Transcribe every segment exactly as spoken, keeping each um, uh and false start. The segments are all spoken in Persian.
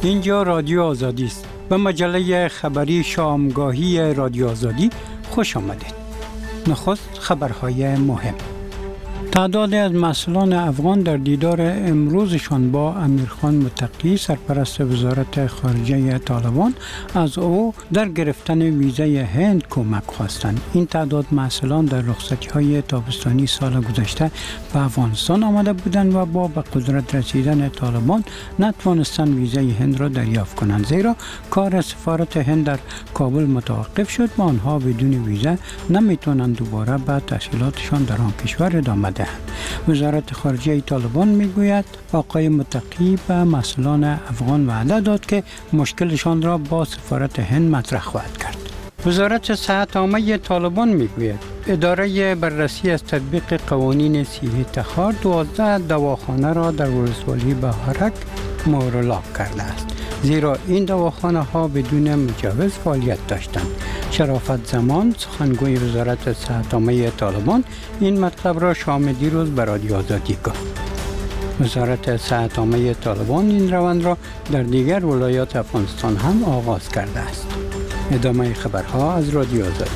اینجا رادیو آزادی است. به مجله خبری شامگاهی رادیو آزادی خوش آمدید. نخست خبرهای مهم. تعدادی از مسئولان افغان در دیدار امروزشان با امیرخان متقی سرپرست وزارت خارجه طالبان از او در گرفتن ویزای هند کمک خواستند. این تعداد مسئولان در رخصتی‌های تابستانی سال گذشته به افغانستان آمده بودند و با به قدرت رسیدن طالبان نتوانستند ویزای هند را دریافت کنند، زیرا کار سفارت هند در کابل متوقف شد و آنها بدون ویزا نمیتونند دوباره به تحصیلاتشان در آن کشور ادامه دهند. وزارت خارجه طالبان میگوید آقای متقی به مسئولان افغان وعده داد که مشکلشان را با سفارت هند مطرح خواهد کرد. وزارت صحت عامه طالبان میگوید اداره بررسی از تطبیق قوانین صحی تخار دوازده دواخانه را در ولسوالی بهارک مهرلاک کرده است، زیرا این دواخانه ها بدون مجوز فعالیت داشتند. شرافت زمان سخنگوی وزارت صحت عامه طالبان این مطلب را شام دیروز به رادیو آزادی گفت. وزارت صحت عامه طالبان این روند را در دیگر ولایات افغانستان هم آغاز کرده است. ادامه خبرها از رادیو آزادی.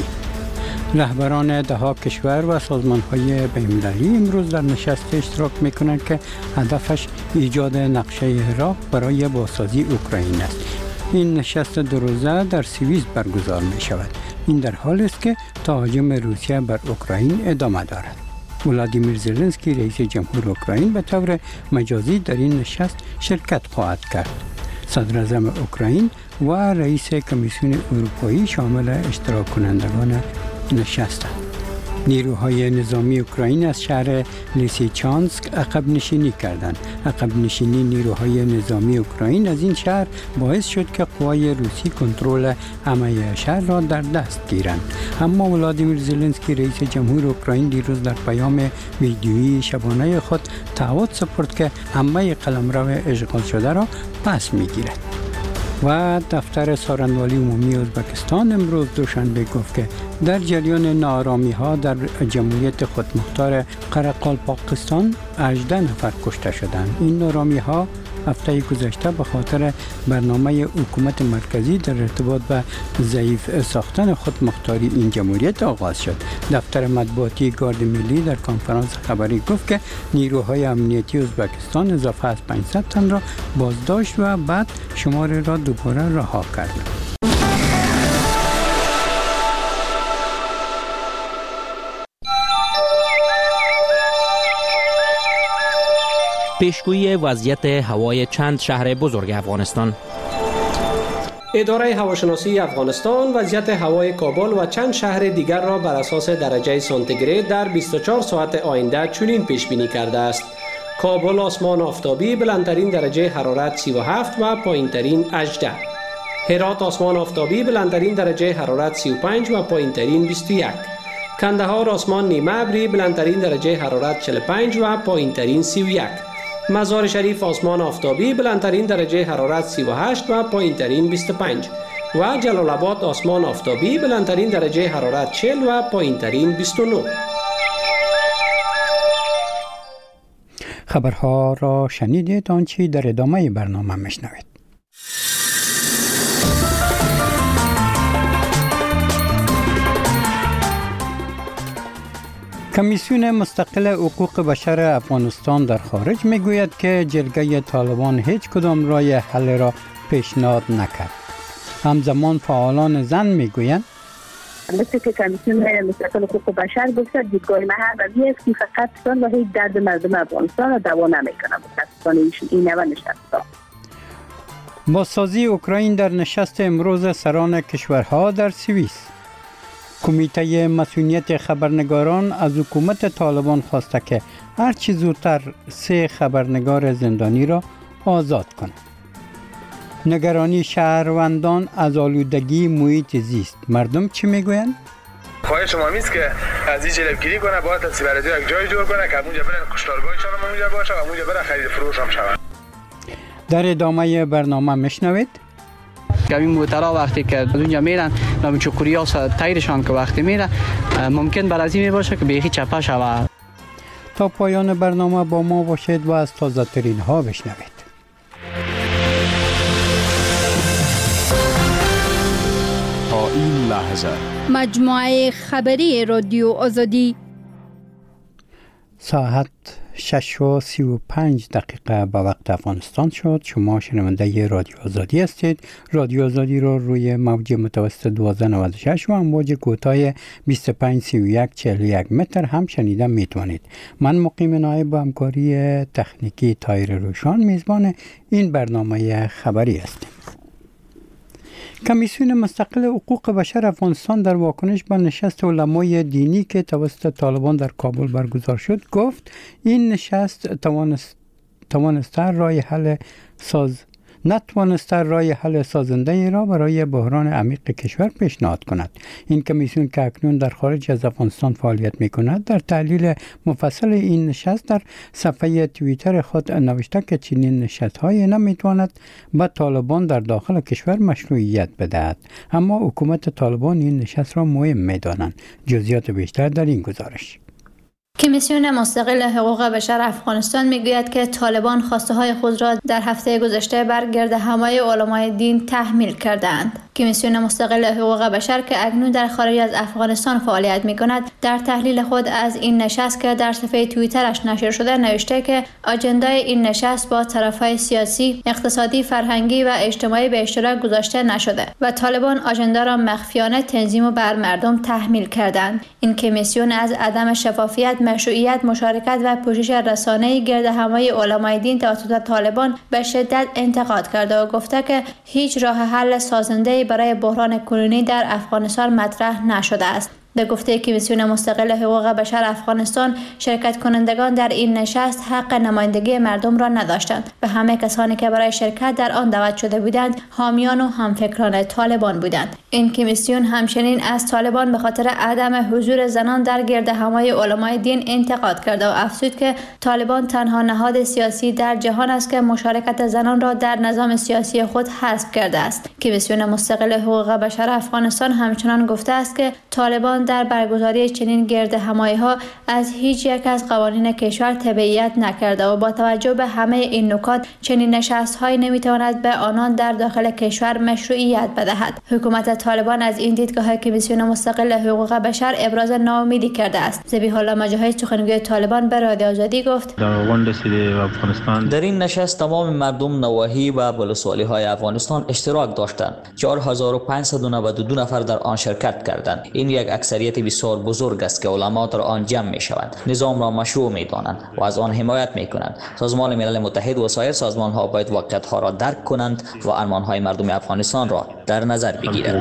رهبران دهها کشور و سازمان‌های بین‌المللی امروز در نشست اشتراک می‌کنند که هدفش ایجاد نقشه راه برای بازسازی اوکراین است. این نشست دو روزه در سوئیس برگزار می‌شود. این در حالی است که تهاجم روسیه بر اوکراین ادامه دارد. ولادیمیر زلنسکی رئیس جمهور اوکراین به طور مجازی در این نشست شرکت خواهد کرد. صدر اعظم اوکراین و رئیس کمیسیون اروپایی شامل اشتراک کنندگان نشستند. نیروهای نظامی اوکراین از شهر لیسیچانسک عقب نشینی کردند. عقب نشینی نیروهای نظامی اوکراین از این شهر باعث شد که قوای روسی کنترل همه شهر را در دست گیرند. اما ولادیمیر زلنسکی رئیس جمهور اوکراین دیروز در پیام ویدیویی شبانه خود تعهد سپرد که همه قلمرو اشغال شده را پس میگیرد. و دفتر سارنوالی عمومی ازبکستان امروز دوشنبه گفت که در جریان ناآرامی ها در جمهوریت خودمختار قرقالپاکستان هجده نفر کشته شدند. این ناآرامی ها هفته گذشته به خاطر برنامه حکومت مرکزی در ارتباط به ضعیف ساختن خودمختاری این جمهوریت آغاز شد. دفتر مطبوعاتی گارد ملی در کنفرانس خبری گفت که نیروهای امنیتی ازبکستان اضافه از پانصد تن را بازداشت و بعد شمار را دوباره رها کردند. پیشگویی وضعیت هوای چند شهر بزرگ افغانستان. اداره هواشناسی افغانستان وضعیت هوای کابل و چند شهر دیگر را بر اساس درجه سانتیگراد در بیست و چهار ساعت آینده چنین پیش بینی کرده است: کابل آسمان آفتابی، بلندترین درجه حرارت سی و هفت و پایینترین هجده. هرات آسمان آفتابی، بلندترین درجه حرارت سی و پنج و پایینترین بیست و یک. کندهار آسمان نیمه ابری، بلندترین درجه حرارت چهل و پنج و پایینترین سی و یک. مزار شریف آسمان آفتابی، بلندترین درجه حرارت سی و هشت و پایینترین بیست و پنج. و جلال آباد آسمان آفتابی، بلندترین درجه حرارت چهل و پایینترین بیست و نه. خبرها را شنیدید. آنچه در ادامه برنامه میشنوید. کمیسیون مستقل حقوق بشر افغانستان در خارج میگوید که جرگه طالبان هیچ کدام راه حل را پیشنهاد نکرد. همزمان فعالان زن میگویند مثل که کمیسیون مستقل حقوق بشر گفته دیدگاه من هم است که فقط سان و هیچ درد مردم افغانستان را دوا نمیکنه. متاسفانه این نوع نشست بازسازی اوکراین در نشست امروز سران کشورها در سوئیس. کمیته مسئولیت خبرنگاران از حکومت طالبان خواسته که هرچی زودتر سه خبرنگار زندانی را آزاد کند. نگرانی شهروندان از آلودگی محیط زیست. مردم چی میگویند؟ خواهش ما میست که از این جلوگیری کنه، باید تسیبرادی یک جای جور کنه که اونجا برن کشتارگاهشان هم اونجا باشه و اونجا برن خرید فروش هم شود. در ادامه برنامه میشنوید که این موترها وقتی که از اونجا میرن نام چوکوری ها تایرشان که وقتی میره ممکن بر از این باشه که بیخی چپه شود. تا پایان برنامه با ما باشید و از تازه ترین ها بشنوید. این لحظه مجموعه خبری رادیو آزادی ساعت شش و سی و پنج دقیقه به وقت افغانستان شد. شما شنونده رادیو آزادی هستید. رادیو آزادی رو روی موج متوسط دوازده نود و شش و امواج کوتاه بیست و پنج سی و یک چهل و یک متر هم شنیده میتونید. من مقیم نایب با همکاری تکنیکی طاهر روشان میزبان این برنامه خبری هستیم. کمیسیون مستقل حقوق بشر افغانستان در واکنش به نشست علمای دینی که توسط طالبان در کابل برگزار شد گفت این نشست توانست توانسته راه حل ساز نتوانسته راه حل سازنده ای را برای بحران عمیق کشور پیشنهاد کند. این کمیسیون که اکنون در خارج از افغانستان فعالیت می کند در تحلیل مفصل این نشست در صفحه توییتر خود نوشته که چنین نشست‌هایی نمیتواند به طالبان در داخل کشور مشروعیت بدهد، اما حکومت طالبان این نشست را مهم می‌دانند. جزئیات بیشتر در این گزارش. کمیسیون مستقل حقوق بشر افغانستان میگوید که طالبان خواسته های خود را در هفته گذشته بر گردهمای علمای دین تحمیل کردند. کمیسیون مستقل حقوق بشر که اکنون در خارج از افغانستان فعالیت می کند در تحلیل خود از این نشست که در صفحه توییترش نشر شده نوشته که آجندای این نشست با طرفهای سیاسی، اقتصادی، فرهنگی و اجتماعی به اشتراک گذاشته نشده و طالبان آجندا را مخفیانه تنظیم و بر مردم تحمیل کردند. این کمیسیون از عدم شفافیت، مشروعیت، مشارکت و پوشش رسانه‌ای گردهمای علمای دین توسط طالبان به شدت انتقاد کرده و گفته که هیچ راه حل سازنده برای بحران کنونی در افغانستان مطرح نشده است. به گفته کمیسیون مستقل حقوق بشر افغانستان، شرکت کنندگان در این نشست حق نمایندگی مردم را نداشتند و همه کسانی که برای شرکت در آن دعوت شده بودند حامیان و همفکران طالبان بودند. این کمیسیون همچنین از طالبان به خاطر عدم حضور زنان در گردهمای علمای دین انتقاد کرده و افزود که طالبان تنها نهاد سیاسی در جهان است که مشارکت زنان را در نظام سیاسی خود حذف کرده است. کمیسیون مستقل حقوق بشر افغانستان همچنان گفته است که طالبان در برگزاری چنین گردهمایی‌ها از هیچ یک از قوانین کشور تبعیت نکرده و با توجه به همه این نکات چنین نشست‌هایی نمی‌تواند به آنان در داخل کشور مشروعیت بدهد. حکومت طالبان از این دیدگاه کمیسیون مستقل حقوق بشر ابراز ناامیدی کرده است. ذبیح الله مجاهد سخنگوی طالبان به رادیو آزادی گفت در این نشست تمام مردم نواحی و ولسوالی‌های افغانستان اشتراک داشتند. چهار هزار و پانصد و نود و دو نفر در آن شرکت کردند. این یک اکثریت بسیار بزرگ است که علما در آن جمع می شوند، نظام را مشروع می دانند و از آن حمایت می کنند. سازمان ملل متحد و سایر سازمان ها باید واقعیت ها را درک کنند و ارمان های مردم افغانستان را در نظر بگیرند.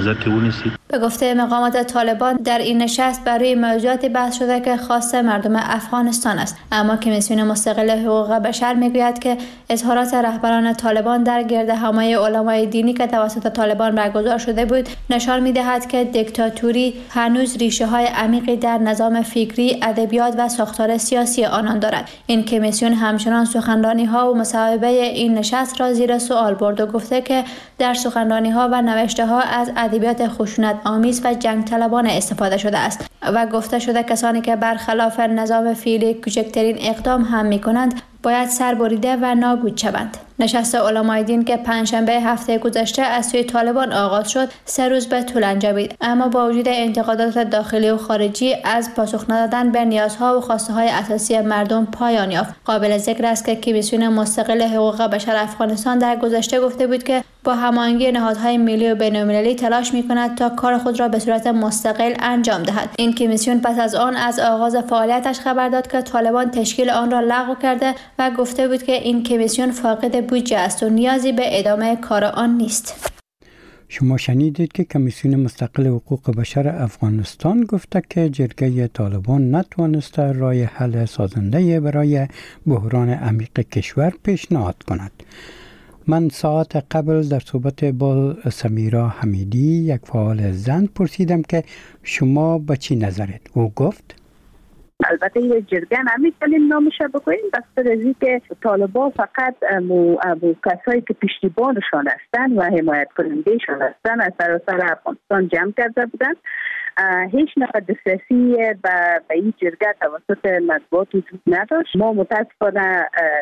به گفته مقامات طالبان در این نشست برای موضوعاتی بحث شده که خاص مردم افغانستان است، اما کمیسیون مستقل حقوق بشر میگوید که اظهارات رهبران طالبان در گردهمای علمای دینی که توسط طالبان برگزار شده بود نشان میدهد که دیکتاتوری هنوز ریشه های عمیقی در نظام فکری، ادبیات و ساختار سیاسی آنان دارد. این کمیسیون همچنان سخنرانی ها و مصاحبه این نشست را زیر سوال برد و گفته که در سخنرانی ها و نوشته ها از ادبیات خشونت آمیز و جنگ طلبانه استفاده شده است و گفته شده کسانی که برخلاف نظام فعلی کوچکترین اقدام هم می کنند باید سربریده و نابود شوند. نشست علمای دین که پنجشنبه هفته گذشته از سوی طالبان آغاز شد سه روز به طول انجامید، اما با وجود انتقادات داخلی و خارجی از پاسخ ندادن به نیازها و خواسته های اساسی مردم پایان یافت. قابل ذکر است که کمیسیون مستقل حقوق بشر افغانستان در گذشته گفته بود که با هماهنگی نهادهای ملی و بین‌المللی تلاش می‌کند تا کار خود را به صورت مستقل انجام دهد. این کمیسیون پس از آن از آغاز فعالیتش خبر داد که طالبان تشکیل آن را لغو کرده و گفته بود که این کمیسیون فاقد بودجه است و نیازی به ادامه کار آن نیست. شما شنیدید که کمیسیون مستقل حقوق بشر افغانستان گفته که جرگه طالبان نتوانسته راه حل سازنده برای بحران عمیق کشور پیشنهاد کند. من ساعت قبل در صحبت با سمیرا حمیدی یک فعال زن پرسیدم که شما به چی نظرید؟ او گفت البته یه جرگه نمیتونیم نامش بکنیم بخاطر از اینکه طالبان فقط مو کسایی که پشتیبانشان هستند و حمایت کنندهشان هستند از سراسر افغانستان جمع کرده بودند. هیچ نوع دسترسی به این جرگه توسط مطبوعات وجود نداشت. ما متاسفانه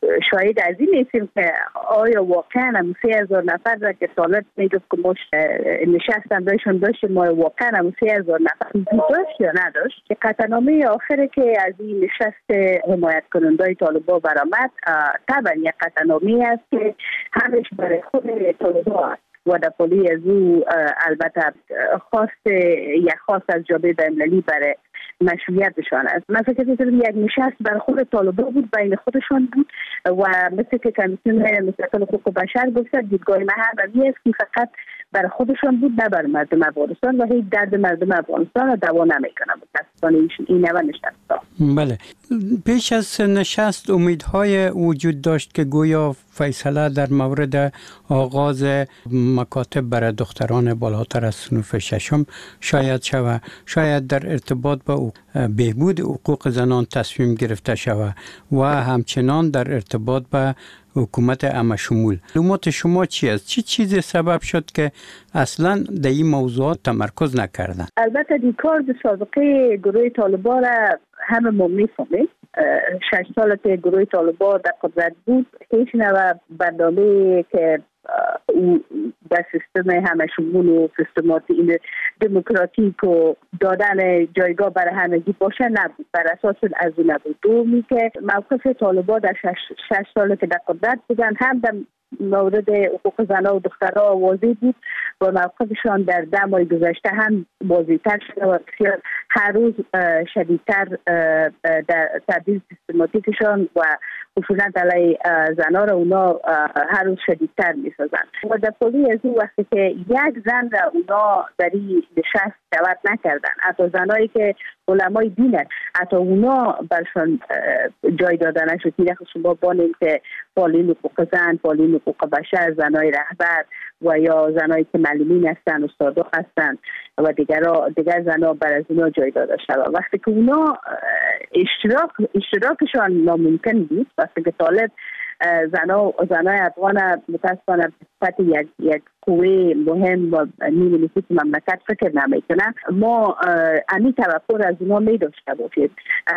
شاید از این نیستیم که آیا واقعا هم سه هزار نفر را که طالب میگفت که ما نشستن داشتن داشتیم ما واقعا هم سه هزار نفر داشت یا نداشت که قطعنامه آخره که از این نشست حمایت کننده طالبان برآمد طبعا یک قطعنامه است که همش برای خود طالبان است و در پالی از او البته خواست یک خواست از جامعه بین‌المللی برای مشروعیتشان است. من فکر می‌کنم یک نشست برای خود طالبان بود، بین خودشان بود و مثل که کمیسیون مستقل حقوق بشر گفت دیدگاه من هم است که فقط برای خودشان بود نه برای مردم افغانستان و هیچ درد مردم افغانستان را دوا نمی‌کنه. متأسفانه این نوع نشست. بله، پیش از نشست امیدهای وجود داشت که گویا فیصله در مورد آغاز مکاتب برای دختران بالاتر از صنف ششم شاید شود، شاید در ارتباط با بهبود حقوق زنان تصمیم گرفته شود و همچنان در ارتباط با حکومت عامه شمول. معلومات شما چی است؟ چی چیزی سبب شد که اصلا در این موضوعات تمرکز نکردن؟ البته دی کار به سابقه گروه طالبان را همه ما میفهمیم. شش سال که گروه طالبان در قدرت بود هیچ نوع برنامه که در سیستم همه شمول و سیستماتی دموکراتیک و دادن جایگاه برای همگی باشه نبود. بر اساس از اون نبود. دومی که موقف طالبان در شش, شش سال که در قدرت بودن هم در مورد حقوق زنان و دخترها واضح بود و موقفشان در ده ماه گذشته هم واضح‌تر شده و بسیار هر روز شدیدتر در تبدیل سیستماتیکشان و خشونت علیه زنان را اونا هر روز شدیدتر می‌سازن و در پالی از این وقتی که یک زن را اونا در این نشست دعوت نکردن، حتی زنایی که علمای دین هست حتی اونا برشان جای داده نشد. میره شما بانیم که فعالین حقوق زن، فعالین حقوق بشر، زنای رهبر و یا زنایی که معلمین هستن، استادا هستن و دیگر دیگر زنا بر از اونا جای داده شد. وقتی که اونا اشتراک اشتراکشان ناممکن بود، وقتی که طالب زنا زنای افغان متاسفانه صفت یک یک قوه مهم و نیمه نفوس مملکت فکر نمیکنه، ما امی توقع از اونا می داشته باشید.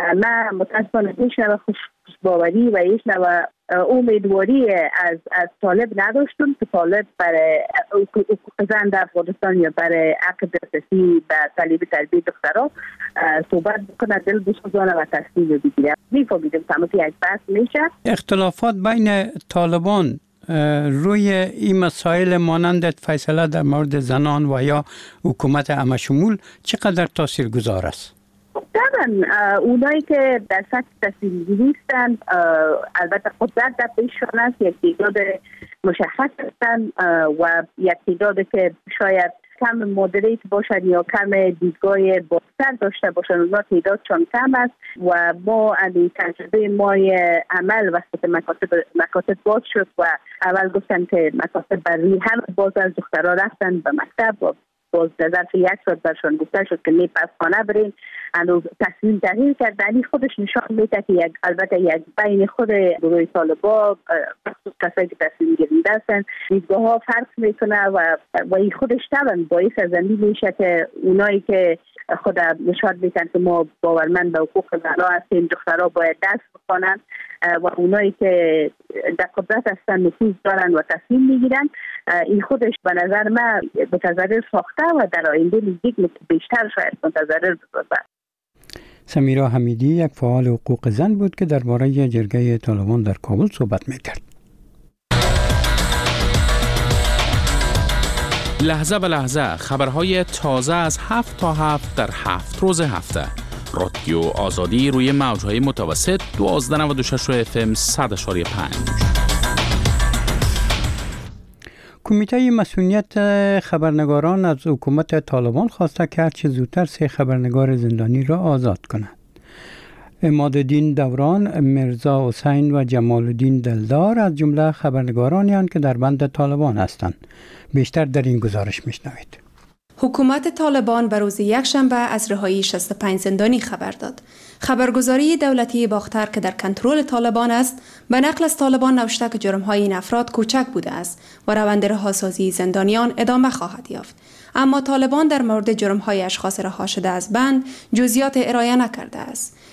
من متاسفانه هیچ نوع خوشباوری و هیچ نوع امیدواری از از طالب نداشتم که طالب برای حقوق زن در افغانستان یا برای حق دسترسی به تعلیم تربیت دخترها صحبت بکنه، دل بسوزانه و تصمیم بگیره. میفهمیدم تمام یک بحث میشه. اختلافات بین طالبان روی این مسائل مانند فیصله در مورد زنان و یا حکومت عامه شمول چقدر تاثیرگذار است؟ طبعا اونایی که در سطح تصمیم گیری هستند البته قدرت در پیششان است، یک تعداد مشخص هستند و یک تعداد که شاید کم مدریت باشند یا کم دیدگاه بازتر داشته باشند، اونا تعدادشان کم است و ما از تجربه مای عمل وقتی که مکاتب مکاتب باز شد و اول گفتن که مکاتب برای هم باز از دخترها رفتن به مکتب و باز در ظرف یک ساعت برشان گفته شد که می پس خانه برین، انو تصمیم تغییر کرد. یعنی خودش نشان میده که یک البته یک بین خود گروه طالبان خصوص کسایی که تصمیم گیرنده هستن دیدگاه ها فرق میکنه و و این خودش طبعا باعث از این میشه که اونایی که خود نشان میدن که ما باورمند به حقوق زنان هستیم، دخترها باید دست بخوانند و اونایی که در قدرت هستن نفوذ دارن و تصمیم میگیرن، این خودش به نظر من متضرر ساخته و در آینده نزدیک بیشتر شاید متضرر بسازه. سمیرا حمیدی یک فعال حقوق زن بود که درباره جرگه طالبان در کابل صحبت میکرد. لحظه به لحظه خبرهای تازه از هفت تا هفت در هفت روز هفته. رادیو آزادی روی موجهای متوسط دوازده نود و شش اف ام صد و شش پنج. کمیته مسئولیت خبرنگاران از حکومت طالبان خواسته که هرچه زودتر سه خبرنگار زندانی را آزاد کند. عمادالدین دوران، مرزا حسین و جمال الدین دلدار از جمله خبرنگارانی هستند که در بند طالبان هستند. بیشتر در این گزارش میشنوید. حکومت طالبان به روز یکشنبه از رهایی شصت و پنج زندانی خبر داد. خبرگزاری دولتی باختر که در کنترل طالبان است، به نقل از طالبان نوشته که جرم‌های این افراد کوچک بوده است و روند رهاسازی زندانیان ادامه خواهد یافت. اما طالبان در مورد جرم‌های اشخاص رها شده از بند جزئیات ارائه نکرده است.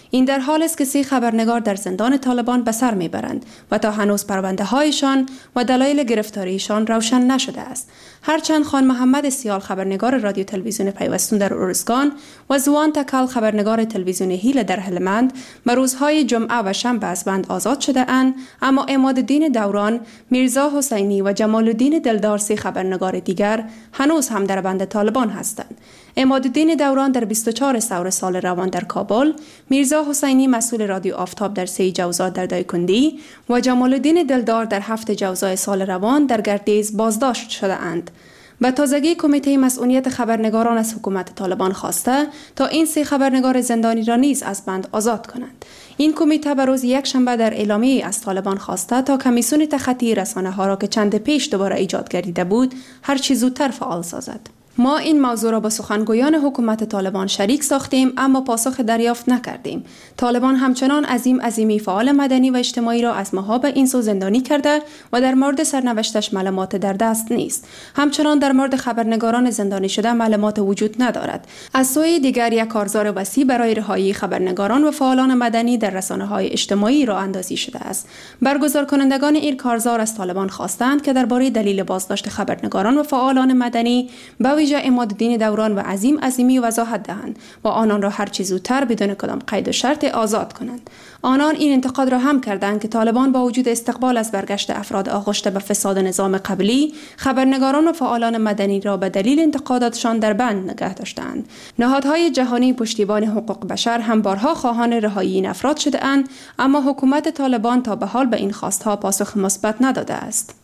این در حال است که سه خبرنگار در زندان طالبان به سر میبرند و تا هنوز پرونده هایشان و دلایل گرفتاریشان روشن نشده است. هرچند خان محمد سیال خبرنگار رادیو تلویزیون پیوستون در ارزگان و زوان تکل خبرنگار تلویزیون هیل در هلمند به روزهای جمعه و شنبه از بند آزاد شده اند، اما عمادالدین دوران، میرزا حسینی و جمال الدین دلدار سه خبرنگار دیگر هنوز هم در بند طالبان هستند. عمادالدین دوران در بیست و چهار ثور سال روان در کابل، میرزا حسینی مسئول رادیو آفتاب در سه جوزا در دایکندی و جمال الدین دلدار در هفت جوزای سال روان در گردیز بازداشت شده اند. به تازگی کمیته مسئولیت خبرنگاران از حکومت طالبان خواسته تا این سه خبرنگار زندانی را نیز از بند آزاد کنند. این کمیته به روز یک شنبه در اعلامیه از طالبان خواسته تا کمیسیون تخطی رسانه ها را که چند پیش دوباره ایجاد گردیده بود هر چه زودتر فعال سازد. ما این موضوع را با سخنگویان حکومت طالبان شریک ساختیم اما پاسخ دریافت نکردیم. طالبان همچنان عظیم عظیمی فعال مدنی و اجتماعی را از ماها به این سو زندانی کرده و در مورد سرنوشتش معلومات در دست نیست. همچنان در مورد خبرنگاران زندانی شده معلومات وجود ندارد. از سوی دیگر یک کارزار وسیع برای رهایی خبرنگاران و فعالان مدنی در رسانه‌های اجتماعی راه اندازی شده است. برگزار کنندگان این کارزار از طالبان خواستند که درباره دلیل بازداشت خبرنگاران و فعالان مدنی به ویژه عمادالدین دوران و عظیم عظیمی وضاحت دهند و آنان را هر چه زودتر بدون کدام قید و شرط آزاد کنند. آنان این انتقاد را هم کردند که طالبان با وجود استقبال از برگشت افراد آغشته به فساد نظام قبلی، خبرنگاران و فعالان مدنی را به دلیل انتقاداتشان در بند نگه داشتند. نهادهای جهانی پشتیبان حقوق بشر هم بارها خواهان رهایی این افراد شده اند، اما حکومت طالبان تا به حال به این خواستها پاسخ مثبت نداده است.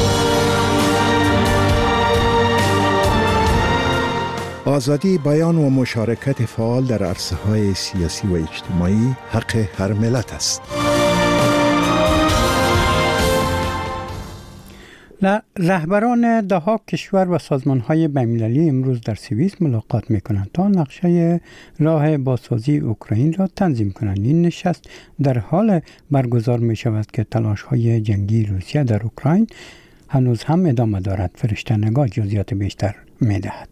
آزادی بیان و مشارکت فعال در عرصه‌های سیاسی و اجتماعی حق هر ملت است. رهبران دهها کشور و سازمان‌های بین‌المللی امروز در سوئیس ملاقات می‌کنند تا نقشه راه بازسازی اوکراین را تنظیم کنند. این نشست در حال برگزار می‌شود که تلاش‌های جنگی روسیه در اوکراین هنوز هم ادامه دارد. فرشته نگاه جزئیات بیشتر می‌دهد.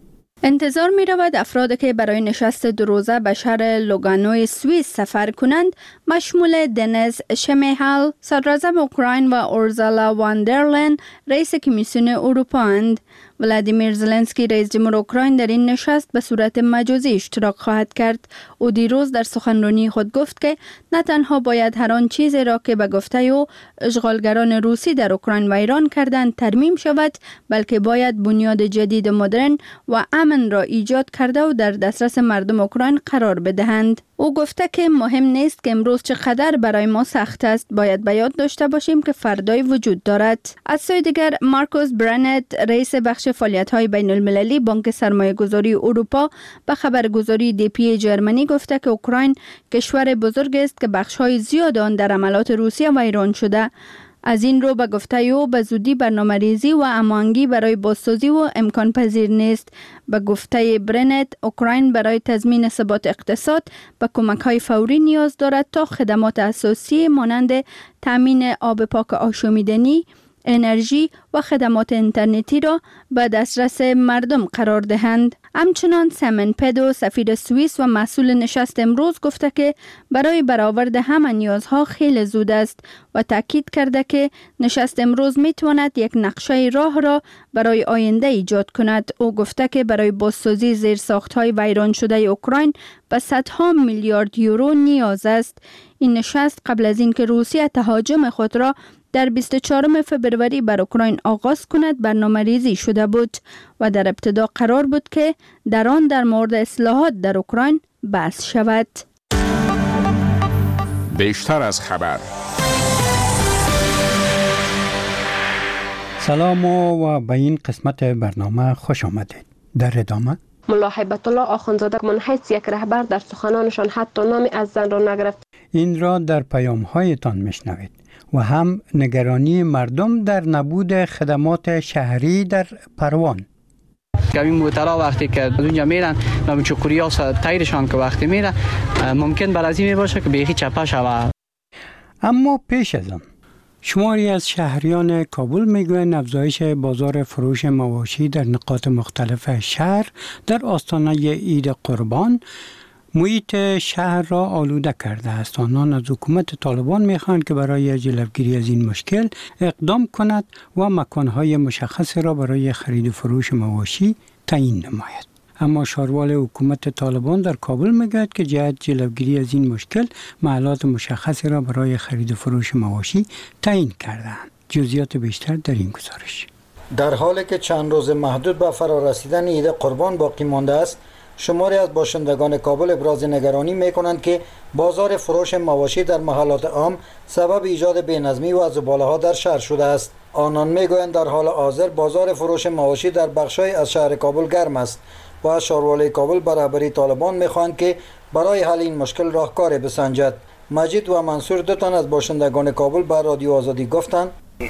انتظار می رود افرادی که برای نشست دو روزه به شهر لوگانوی سوئیس سفر کنند مشمول دنیز شمیهال صدراعظم اوکراین و اورزالا واندرلن رئیس کمیسیون اروپا اند. ولادیمیر زلنسکی رئیس جمهور اوکراین در این نشست به صورت مجازی اشتراک خواهد کرد. او دیروز در سخنرانی خود گفت که نه تنها باید هر آن چیزی را که به گفته او اشغالگران روسی در اوکراین و ایران کردند ترمیم شود، بلکه باید بنیاد جدید مدرن و امن را ایجاد کرده و در دسترس مردم اوکراین قرار بدهند. او گفته که مهم نیست که امروز چقدر برای ما سخت است، باید به یاد داشته باشیم که فردای وجود دارد. از سوی دیگر مارکوس برنت رئیس بخش فعالیت‌های بین‌المللی بانک سرمایه‌گذاری اروپا به خبرگزاری دی پی جرمنی گفته که اوکراین کشور بزرگ است که بخش‌های زیاد آن در عملات روسیه و ایران شده. از این رو به گفته او به زودی برنامه‌ریزی و هماهنگی برای بازسازی و امکان پذیر نیست. به گفته برنت اوکراین برای تضمین ثبات اقتصاد به کمک‌های فوری نیاز دارد تا خدمات اساسی مانند تامین آب پاک آشامیدنی، انرژی و خدمات اینترنتی را به دسترس مردم قرار دهند. همچنان سیمن پدو سفیر سوئیس و مسئول نشست امروز گفته که برای برآورد همه نیازها خیلی زود است و تاکید کرده که نشست امروز میتواند یک نقشه راه را برای آینده ایجاد کند. او گفته که برای بازسازی زیرساخت‌های ویران شده اوکراین به صدها میلیارد یورو نیاز است. این نشست قبل از اینکه روسیه تهاجم خود را در بیست و چهارم فبروری بر اوکراین آغاز کند برنامه ریزی شده بود و در ابتدا قرار بود که در آن در مورد اصلاحات در اوکراین بحث شود. بیشتر از خبر. سلام و به این قسمت برنامه خوش آمدید. در ادامه ملا هیبت الله آخوندزاده من حیث یک رهبر در سخنانشان حتی نامی از زن را نگرفت. این را در پیام‌هایتان میشنوید. و هم نگرانی مردم در نبود خدمات شهری در پروان. این موترها وقتی که اونجا میرن نام چکوریا تایرشان که وقتی میره ممکن برازی می باشه که بیخی چپه شود. اما پیش از آن شماری از شهریان کابل میگویند افزایش بازار فروش مواشی در نقاط مختلف شهر در آستانه عید قربان محیط شهر را آلوده کرده است. آنان از حکومت طالبان می‌خواهند که برای جلوگیری از این مشکل اقدام کند و مکان‌های مشخص را برای خرید و فروش مواشی تعیین نماید. اما شاروال حکومت طالبان در کابل میگوید که جهت جلوگیری از این مشکل محلات مشخصی را برای خرید و فروش مواشی تعیین کرده‌اند. جزئیات بیشتر در این گزارش. در حالی که چند روز محدود به فرارسیدن عید قربان باقی مانده است، شماری از باشندگان کابل ابراز نگرانی می‌کنند که بازار فروش مواشی در محلات عام سبب ایجاد بی‌نظمی و زباله‌ها در شهر شده است. آنان می‌گویند در حال حاضر بازار فروش مواشی در بخش‌های از شهر کابل گرم است و از شاروالی کابل به رهبری طالبان می‌خواهند که برای حل این مشکل راهکاری بسنجد. مجید و منصور دو تن از باشندگان کابل به رادیو آزادی گفتند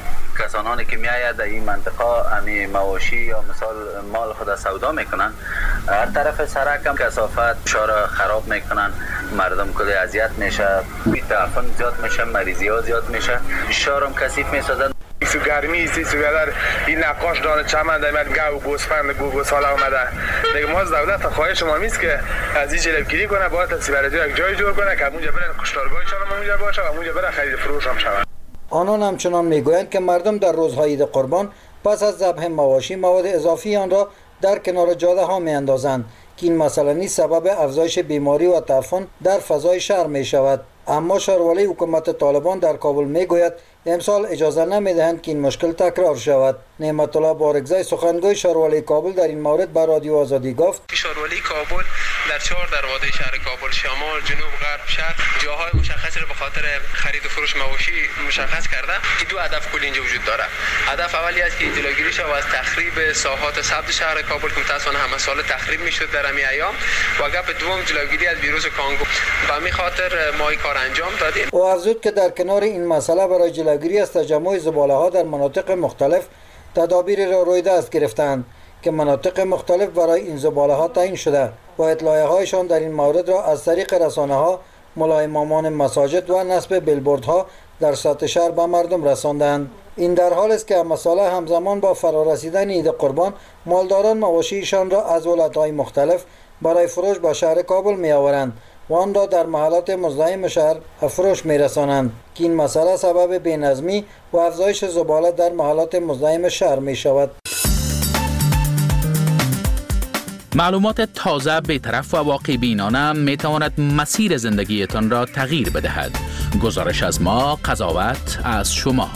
کسانی که میآید در این منطقه امی مواشی یا مثال مال خود سودا میکنن، هر طرف سرک هم کثافت شهر خراب میکنن، مردم کلی اذیت میشه، تعفن زیاد میشه، مریضی ها زیاد میشه، شهر هم کثیف میسازن. سو گرمی است، سو گدر این نقاش دانه چمن دایمت گو گوسفند گو گوساله اومده. دیگه ما از دولت خواهش ما میست که از این جلوگیری کنه، باید تسیبرتی یک جای جور کنه که اونجا برن کشتارگاهشان هم اونجا باشه و اونجا برن خرید فروش هم شود. آنان همچنان میگویند که مردم در روزهای عید قربان پس از ذبح مواشی مواد اضافی آن را در کنار جاده ها می اندازند که این مسئله نیز سبب افزایش بیماری و تعفن در فضای شهر می شود. اما شاروالی حکومت طالبان در کابل می گوید امسال اجازه نمی دهند که این مشکل تکرار شود. نعمت الله بارگزای سخنگوی شاروالی کابل در این مورد به رادیو آزادی گفت شاروالی کابل در چهار دروازه شهر کابل، شمال، جنوب، غرب شهر جاهای مشخصی را به خاطر خرید و فروش مواشی مشخص کرده. این دو هدف کلی اینجا وجود داره. هدف اولی است که جلوگیری شود از تخریب ساحات سبز شهر کابل که متأسفانه همه سال تخریب میشد در همین ایام، و گپ دوم جلوگیری از ویروس کانگو. به همین خاطر ما این کار انجام دادیم. او افزود که در کنار این مسئله برای جلوگیری از تجمع زباله‌ها در مناطق مختلف تدابیر را روی دست گرفتند که مناطق مختلف برای این زباله‌ها تعیین شده و اطلاعیه‌هایشان در این مورد را از طریق رسانه‌ها، ملایمامان مساجد و نصب بیلبوردها در سطح شهر به مردم رساندند. این در حال است که مسئله همزمان با فرارسیدن عید قربان مالداران مواشیشان را از ولایت‌های مختلف برای فروش به شهر کابل می‌آورند و آن را در محلات مزاحم شهر فروش می‌رسانند که این مسئله سبب بی‌نظمی و افزایش زباله در محلات مزاحم شهر می‌شود. معلومات تازه، بی‌طرف و واقع بینانه می تواند مسیر زندگیتان را تغییر بدهد. گزارش از ما، قضاوت از شما.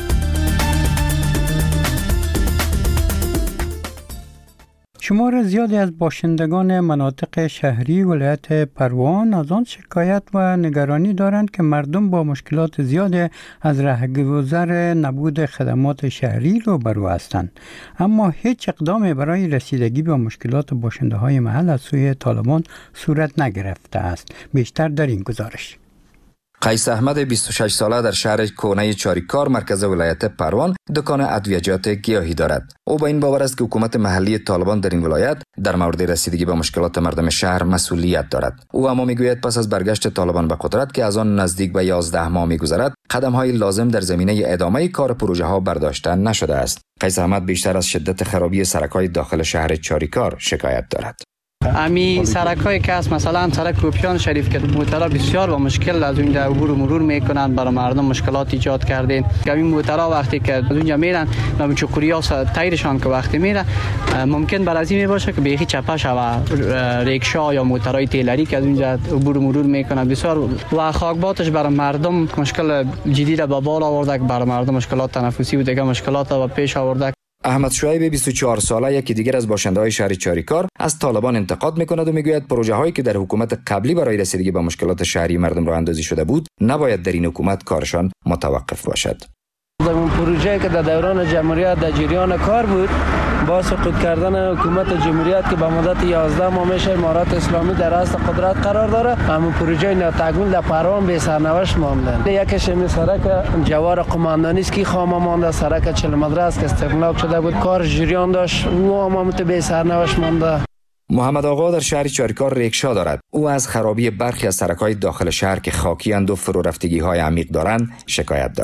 شمار زیادی از باشندگان مناطق شهری ولایت پروان از آن شکایت و نگرانی دارند که مردم با مشکلات زیادی از رهگذر نبود خدمات شهری روبرو هستند، اما هیچ اقدامی برای رسیدگی به مشکلات باشنده های محل از سوی طالبان صورت نگرفته است. بیشتر در این گزارش. قیس احمد بیست و شش ساله در شهر کونه چاریکار مرکز ولایت پروان دکان ادویه‌جات گیاهی دارد. او با این باور است که حکومت محلی طالبان در این ولایت در مورد رسیدگی به مشکلات مردم شهر مسئولیت دارد. او اما میگوید پس از برگشت طالبان به قدرت که از آن نزدیک به یازده ماه میگذرد، قدم‌های لازم در زمینه ادامه کار پروژه ها برداشته نشده است. قیس احمد بیشتر از شدت خرابی سرک‌های داخل شهر چاریکار شکایت دارد. امی سرک‌های که است، مثلا سرک کوپیان شریف که موترها بسیار با مشکل از اونجا عبور و مرور میکنند، برای مردم مشکلات ایجاد کردین. که این موترها وقتی که از اونجا میرن نام چوکوریا تایرشان که وقتی میره ممکن بر از این باشه که بیخی چپه شوه ریکشا یا موترهای تیلری که از اونجا عبور و مرور میکنند بسیار، و خاکباتش برای مردم مشکل جدی را به بال آورده که برای مردم مشکلات تنفسی و دیگه مشکلات را پیش آورده. احمد شعیب بیست و چهار ساله یکی دیگر از باشنده‌های شهر چاریکار از طالبان انتقاد میکند و میگوید پروژه هایی که در حکومت قبلی برای رسیدگی به مشکلات شهری مردم راه اندازی شده بود نباید در این حکومت کارشان متوقف باشد. اون پروژه که در دوران جمهوریت در جریان کار بود، با سقوط کردن حکومت جمهوریت که به مدت یازده ماه میشه امارات اسلامی در راست قدرت قرار داره، همون پروژه ناتکمیل در پروان به سرنوشت مانده. یکیش می سرک جوار قماندانی است که خامه مانده، سرک چهل مدرسه که استقلال شده بود کار جریان داشت و هم به سرنوشت مانده. محمد آقا در شهر چاریکار ریکشا دارد. او از خرابی برخی از سرک‌های داخل شهر که خاکی اند و فرو رفتگی‌های عمیق دارند شکایت دارد.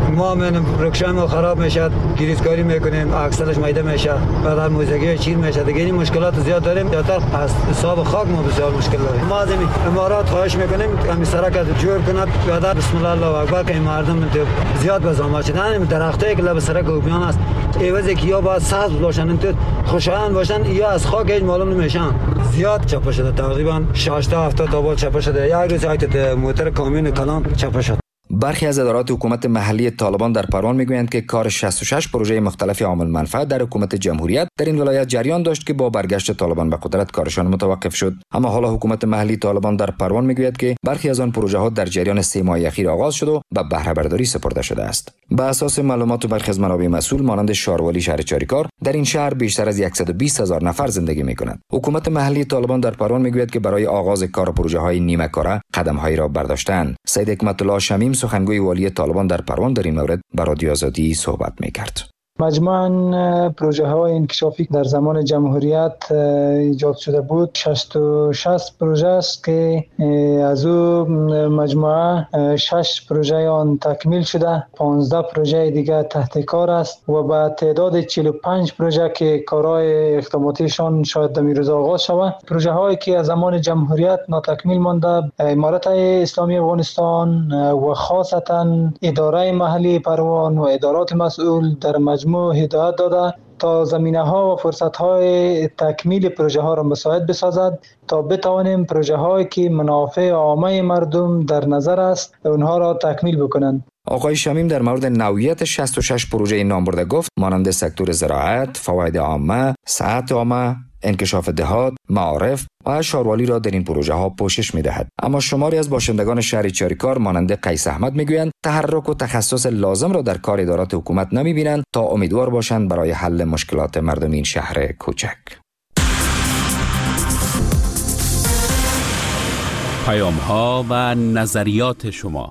ما من رکشن ما خراب میشه، گریزکاری میکنیم، اکثرش میده میشه، بعد موزگی چیر میشه. دیگه این مشکلات زیاد داریم. زیادتر از حساب خاک ما بسیار مشکل داریم. ما از امارات خواهش میکنیم همین سرک جور کند. بعد بسم الله الله اکبر که این مردم زیاد بزام شدن. درختایی که لب سرک اوبیان است، ایوازی که یا باید سبز باشن، تو خوشایند باشن، یا از خاک هیچ معلوم نمیشن. زیاد چپا شده، تقریبا شصت تا هفتاد تا بار چپا شده. یک روز ایت موتور کامیون کلان چپا شد. برخی از ادارات حکومت محلی طالبان در پروان میگویند که کار شصت و شش پروژه مختلف عامل منفعت در حکومت جمهوریت در این ولایت جریان داشت که با برگشت طالبان به قدرت کارشان متوقف شد. اما حالا حکومت محلی طالبان در پروان میگوید که برخی از آن پروژه ها در جریان سه ماه اخیر آغاز شد و به بهره برداری سپرده شده است. به اساس معلومات برخی از منابع مسئول مانند شاروالی شهر چاریکار، در این شهر بیشتر از صد و بیست هزار نفر زندگی میکنند. حکومت محلی طالبان در پروان میگوید که برای آغاز کار پروژه های نیمه کاره قدم هایی را برداشتند. سید حکمت الله شمیم سخنگوی والی طالبان در پروان در این مورد با رادیو آزادی صحبت میکرد. مجموعاً پروژه های انکشافی در زمان جمهوریت ایجاد شده بود شصت و شش پروژه است که از او مجموعه شش پروژه آن تکمیل شده، پانزده پروژه دیگر تحت کار است و به تعداد چهل و پنج پروژه که کارهای اقداماتیشان شاید در روز آغاز شود. پروژه هایی که از زمان جمهوریت ناتکمیل مانده، امارت اسلامی افغانستان و خاصتا اداره محلی پروان و ادارات مسئول در مجموع هدایت داده تا زمینه ها و فرصت های تکمیل پروژه ها را مساعد بسازد تا بتوانیم پروژه هایی که منافع عامه مردم در نظر است اونها را تکمیل بکنند. آقای شمیم در مورد نوعیت شصت و شش پروژه نامبرده گفت مانند سکتور زراعت، فواید عامه، صحت عامه، انکشاف دهات، معارف و شاروالی را در این پروژه ها پوشش می دهد. اما شماری از باشندگان شهر چاریکار مانند قیس احمد می گویند تحرک و تخصص لازم را در کار ادارات حکومت نمی بینند تا امیدوار باشند برای حل مشکلات مردم این شهر کوچک. پیام ها و نظریات شما.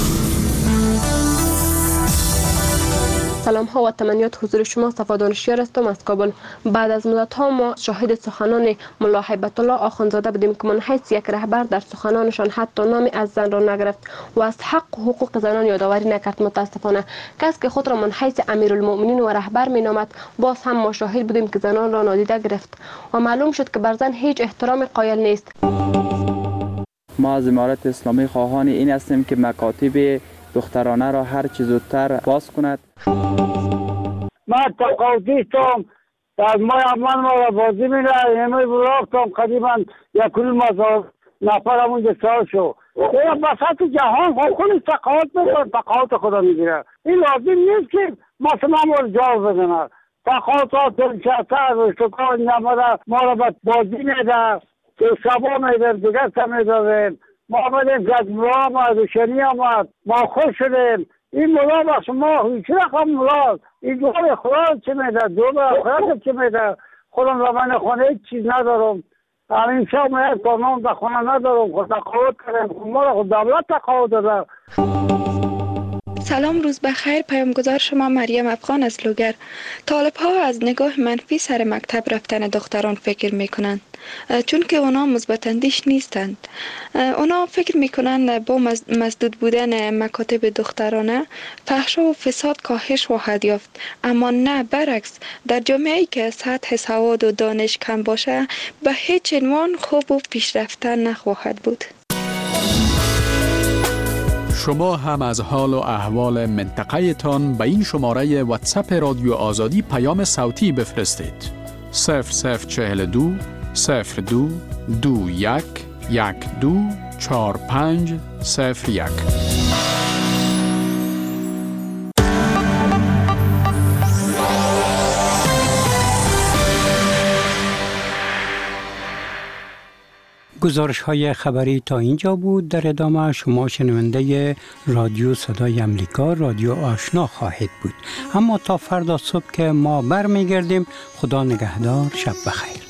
سلام ها و تمنیات حضور شما. صفا دانشیار هستم از کابل. بعد از مدت ها ما شاهد سخنان ملا هیبت الله آخوندزاده بودیم که من حیث یک رهبر در سخنانشان حتی نامی از زن را نگرفت و از حق و حقوق زنان یادآوری نکرد. متاسفانه کسی که خود را من حیث امیرالمؤمنین و رهبر می نامد باز هم ما شاهد بودیم که زنان را نادیده گرفت و معلوم شد که بر زن هیچ احترام قائل نیست. ما از امارت اسلامی خواهان این هستیم که مکاتب دخترانه را هر چه زودتر باز کند. من تقاضیستم از ماه اول ما را بازی میره همه براختم قدیما یک کل مزار نفر همونجا سال شو یا بسط جهان خودش تقاضی میکنه، تقاضی خدا میگیره. این لازم نیست که مثلا ما را جاو بزنه. تقاضی دلچستر و شکار نمده ما را بازی میده که شبا میده دیگر سمیده ما آمدیم که از ملا آمد و شنی آمد ما خوش شدیم. این ملا با شما هیچ رقم ملا این دو به خدا چه میده، دو به خدا چه میده. خودم را من خونه هیچ چیز ندارم. همین شب من یک کارنام در خونه ندارم. خود تقاوت کردم ما را خود دولت تقاوت داده. سلام، روز بخیر. پیامگزار شما مریم افغان از لوگر. طالب ها از نگاه منفی سر مکتب رفتن دختران فکر میکنند چون که اونا مثبت اندیش نیستند. اونا فکر میکنند با مسدود بودن مکاتب دخترانه فحشا و فساد کاهش خواهد یافت، اما نه، برعکس. در جامعه‌ای که سطح سواد و دانش کم باشه به هیچ عنوان خوب و پیشرفته نخواهد بود. شما هم از حال و احوال منطقه تان به این شماره واتساپ رادیو آزادی پیام صوتی بفرستید. صفر صفر چهل دو صفر دو دو یک یک دو چهار پنج صفر یک. گزارش های خبری تا اینجا بود. در ادامه شما شنونده رادیو صدای امریکا، رادیو آشنا خواهید بود. اما تا فردا صبح که ما برمیگردیم، خدا نگهدار، شب بخیر.